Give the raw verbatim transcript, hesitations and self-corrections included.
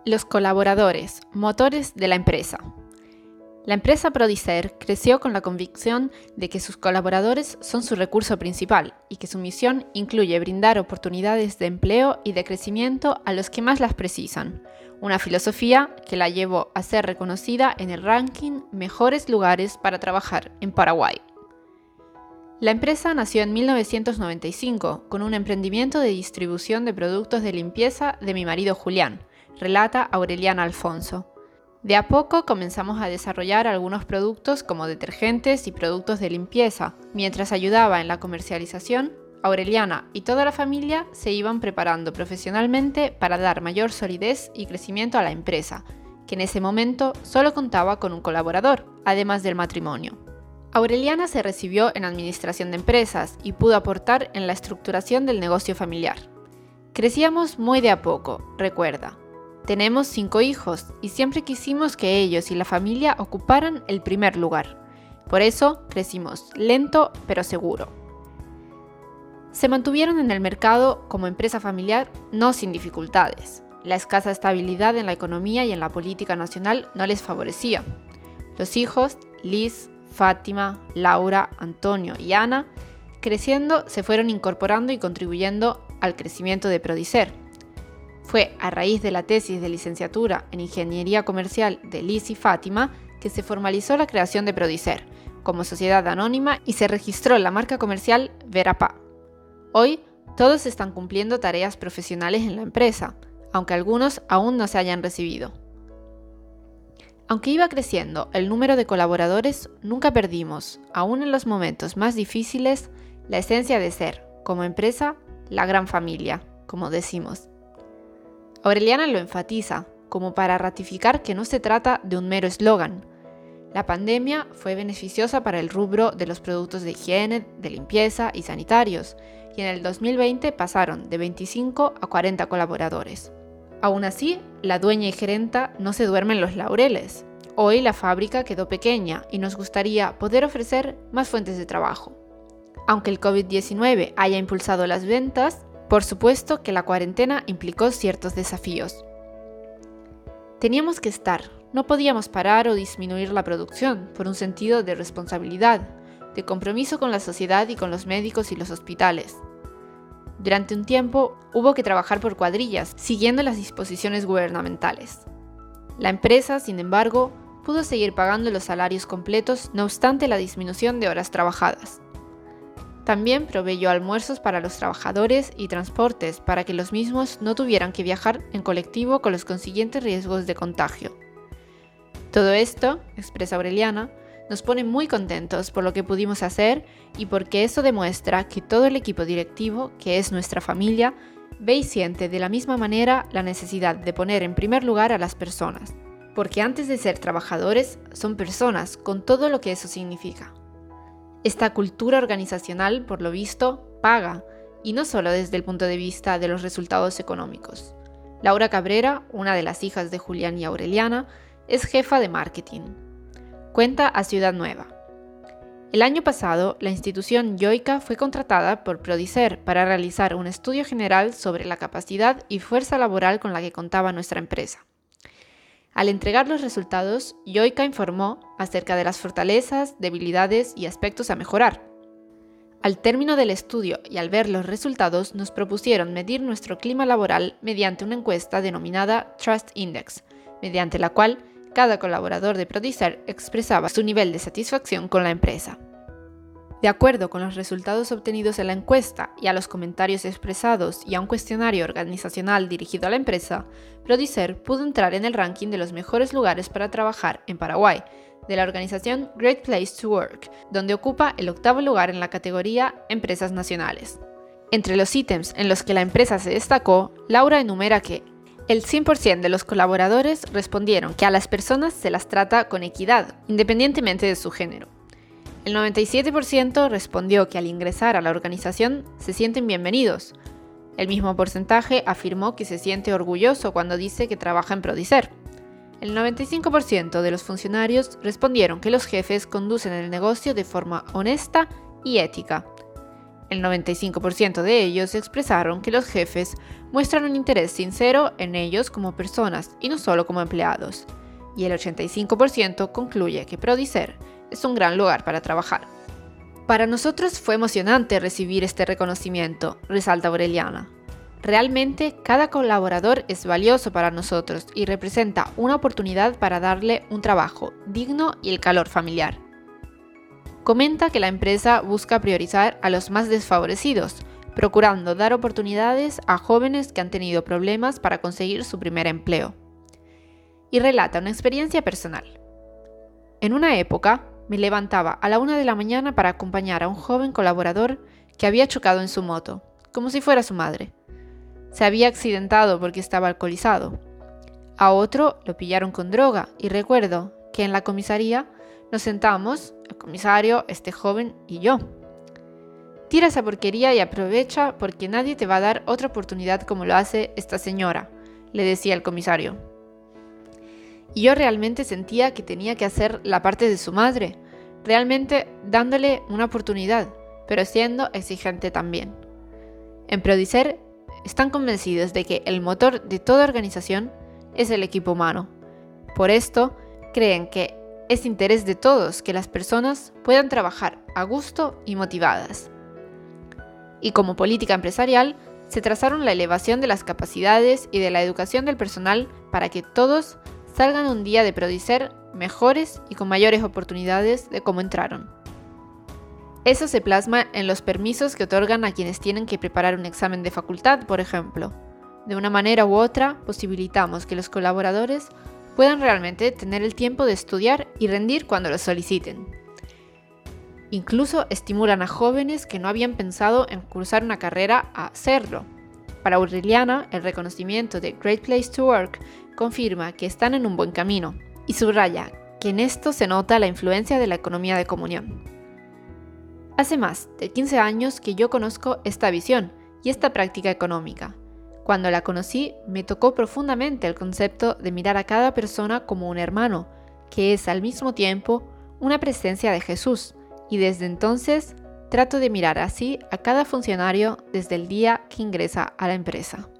Los colaboradores, motores de la empresa. La empresa Prodicer creció con la convicción de que sus colaboradores son su recurso principal y que su misión incluye brindar oportunidades de empleo y de crecimiento a los que más las precisan, una filosofía que la llevó a ser reconocida en el ranking Mejores Lugares para Trabajar en Paraguay. La empresa nació en mil novecientos noventa y cinco con un emprendimiento de distribución de productos de limpieza de mi marido Julián, relata Aureliana Alfonso. De a poco comenzamos a desarrollar algunos productos como detergentes y productos de limpieza. Mientras ayudaba en la comercialización, Aureliana y toda la familia se iban preparando profesionalmente para dar mayor solidez y crecimiento a la empresa, que en ese momento solo contaba con un colaborador, además del matrimonio. Aureliana se recibió en Administración de Empresas y pudo aportar en la estructuración del negocio familiar. Crecíamos muy de a poco, recuerda. Tenemos cinco hijos y siempre quisimos que ellos y la familia ocuparan el primer lugar. Por eso crecimos lento pero seguro. Se mantuvieron en el mercado como empresa familiar no sin dificultades. La escasa estabilidad en la economía y en la política nacional no les favorecía. Los hijos, Liz, Fátima, Laura, Antonio y Ana, creciendo se fueron incorporando y contribuyendo al crecimiento de Prodicer. Fue a raíz de la tesis de licenciatura en Ingeniería Comercial de Liz y Fátima que se formalizó la creación de Prodicer como sociedad anónima y se registró la marca comercial Verapá. Hoy, todos están cumpliendo tareas profesionales en la empresa, aunque algunos aún no se hayan recibido. Aunque iba creciendo el número de colaboradores, nunca perdimos, aún en los momentos más difíciles, la esencia de ser, como empresa, la gran familia, como decimos. Aureliana lo enfatiza, como para ratificar que no se trata de un mero eslogan. La pandemia fue beneficiosa para el rubro de los productos de higiene, de limpieza y sanitarios, y en el dos mil veinte pasaron de veinticinco a cuarenta colaboradores. Aún así, la dueña y gerenta no se duermen los laureles. Hoy la fábrica quedó pequeña y nos gustaría poder ofrecer más fuentes de trabajo. Aunque el covid diecinueve haya impulsado las ventas, por supuesto que la cuarentena implicó ciertos desafíos. Teníamos que estar, no podíamos parar o disminuir la producción por un sentido de responsabilidad, de compromiso con la sociedad y con los médicos y los hospitales. Durante un tiempo hubo que trabajar por cuadrillas, siguiendo las disposiciones gubernamentales. La empresa, sin embargo, pudo seguir pagando los salarios completos no obstante la disminución de horas trabajadas. También proveyó almuerzos para los trabajadores y transportes para que los mismos no tuvieran que viajar en colectivo con los consiguientes riesgos de contagio. Todo esto, expresa Aureliana, nos pone muy contentos por lo que pudimos hacer y porque eso demuestra que todo el equipo directivo, que es nuestra familia, ve y siente de la misma manera la necesidad de poner en primer lugar a las personas, porque antes de ser trabajadores son personas con todo lo que eso significa. Esta cultura organizacional, por lo visto, paga, y no solo desde el punto de vista de los resultados económicos. Laura Cabrera, una de las hijas de Julián y Aureliana, es jefa de marketing. Cuenta a Ciudad Nueva. El año pasado, la institución Yoica fue contratada por Prodicer para realizar un estudio general sobre la capacidad y fuerza laboral con la que contaba nuestra empresa. Al entregar los resultados, Yoica informó acerca de las fortalezas, debilidades y aspectos a mejorar. Al término del estudio y al ver los resultados, nos propusieron medir nuestro clima laboral mediante una encuesta denominada Trust Index, mediante la cual cada colaborador de Prodicer expresaba su nivel de satisfacción con la empresa. De acuerdo con los resultados obtenidos en la encuesta y a los comentarios expresados y a un cuestionario organizacional dirigido a la empresa, Prodicer pudo entrar en el ranking de los mejores lugares para trabajar en Paraguay, de la organización Great Place to Work, donde ocupa el octavo lugar en la categoría Empresas Nacionales. Entre los ítems en los que la empresa se destacó, Laura enumera que el cien por ciento de los colaboradores respondieron que a las personas se las trata con equidad, independientemente de su género. El noventa y siete por ciento respondió que al ingresar a la organización se sienten bienvenidos. El mismo porcentaje afirmó que se siente orgulloso cuando dice que trabaja en Prodicer. El noventa y cinco por ciento de los funcionarios respondieron que los jefes conducen el negocio de forma honesta y ética. El noventa y cinco por ciento de ellos expresaron que los jefes muestran un interés sincero en ellos como personas y no solo como empleados. Y el ochenta y cinco por ciento concluye que Prodicer es un gran lugar para trabajar. Para nosotros fue emocionante recibir este reconocimiento, resalta Aureliana. Realmente, cada colaborador es valioso para nosotros y representa una oportunidad para darle un trabajo digno y el calor familiar. Comenta que la empresa busca priorizar a los más desfavorecidos, procurando dar oportunidades a jóvenes que han tenido problemas para conseguir su primer empleo. Y relata una experiencia personal. En una época, me levantaba a la una de la mañana para acompañar a un joven colaborador que había chocado en su moto, como si fuera su madre. Se había accidentado porque estaba alcoholizado. A otro lo pillaron con droga y recuerdo que en la comisaría nos sentamos, el comisario, este joven y yo. Tira esa porquería y aprovecha porque nadie te va a dar otra oportunidad como lo hace esta señora, le decía el comisario. Y yo realmente sentía que tenía que hacer la parte de su madre, realmente dándole una oportunidad, pero siendo exigente también. En Prodicer están convencidos de que el motor de toda organización es el equipo humano. Por esto, creen que es interés de todos que las personas puedan trabajar a gusto y motivadas. Y como política empresarial, se trazaron la elevación de las capacidades y de la educación del personal para que todos salgan un día de Prodicer mejores y con mayores oportunidades de cómo entraron. Eso se plasma en los permisos que otorgan a quienes tienen que preparar un examen de facultad, por ejemplo. De una manera u otra, posibilitamos que los colaboradores puedan realmente tener el tiempo de estudiar y rendir cuando lo soliciten. Incluso estimulan a jóvenes que no habían pensado en cursar una carrera a hacerlo. Para Aureliana, el reconocimiento de Great Place to Work confirma que están en un buen camino y subraya que en esto se nota la influencia de la economía de comunión. Hace más de quince años que yo conozco esta visión y esta práctica económica. Cuando la conocí, me tocó profundamente el concepto de mirar a cada persona como un hermano, que es al mismo tiempo una presencia de Jesús, y desde entonces trato de mirar así a cada funcionario desde el día que ingresa a la empresa.